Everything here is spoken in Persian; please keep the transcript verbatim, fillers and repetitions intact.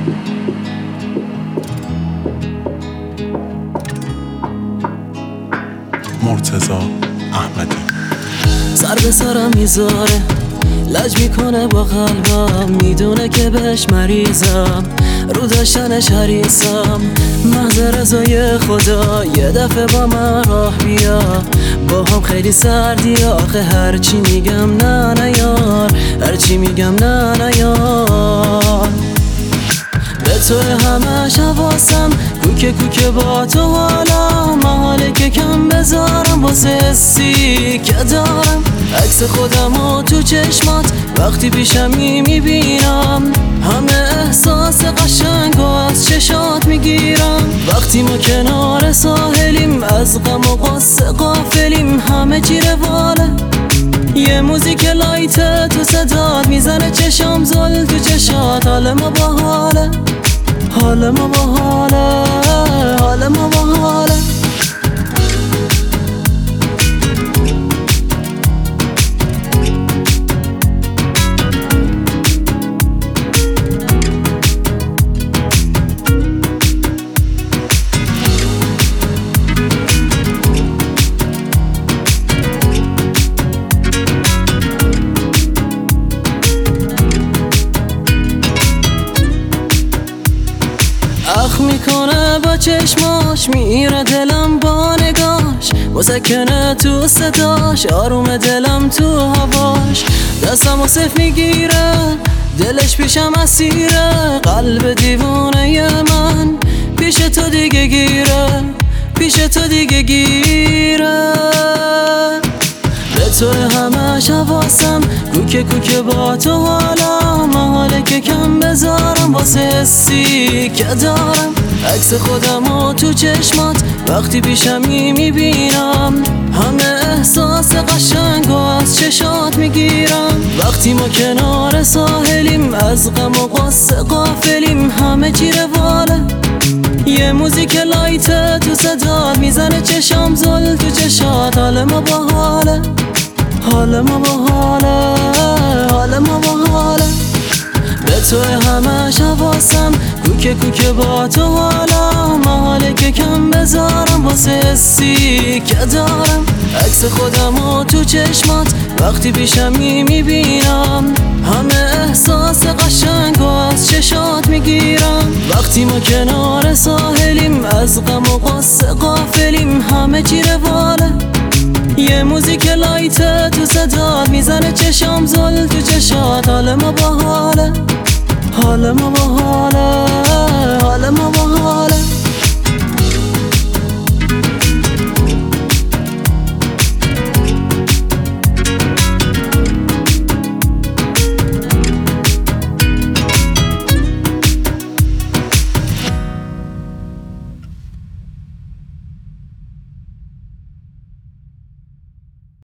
مرتضی احمدی. سر به سرم میذاره، لج میکنه با قلبم، میدونه که بهش مریضم، رو داشتنش حریصم. محض رضای خدا یه دفعه با من راه بیا، با هم خیلی سردی آخه هرچی میگم نه نه یار، هرچی میگم نه نه یار. به تو همش حواسم، کوکه کوکه با تو حالا، محاله که کم بذارم واسه حسی که دارم. عکس خودمو تو چشمات وقتی پیشمی میبینم، همه احساس قشنگ و از چشات میگیرم. وقتی ما کنار ساحلیم، از غم و غصه غافلیم، همه چی رواله. یه موزیک لایت تو صدات میزنه، چشام زل تو چشات. حال ما با حاله، حال ما با حاله، حال ما با حاله. اخ میکنه با چشماش، میره دلم با نگاش، مسکنه تو صداش، آروم دلم تو هواش. دستم و صف میگیره، دلش پیشم اسیره، قلب دیوونه من پیش تو دیگه گیره، پیش تو دیگه گیره. به تو همش حواسم، کوکه کوکه با تو حالا، محاله که کم بذارم واسه حسی که دارم. عکس خودمو تو چشمات وقتی پیشمی میبینم، همه احساس قشنگ و از چشات میگیرم. وقتی ما کنار ساحلیم، از غم و غصه غافلیم، همه چی رواله. یه موزیک لایت تو صدات میزنه، چشام زل تو چشات. حال ما با حاله، حال ما با حاله، حال ما با حاله. به تو همش حواسم، کوکه کوکه با تو حالا، محاله که کم بذارم واسه حسی که دارم. عکس خودمو تو چشمات وقتی پیشمی میبینم، همه احساس قشنگ و از چشات میگیرم. وقتی ما کنار ساحلیم، از غم و غصه غافلیم، همه چی رواله. یه موزیک لایت تو صدات میزنه، چشام زل تو چشات. حال ما با حاله، حال ما با حاله.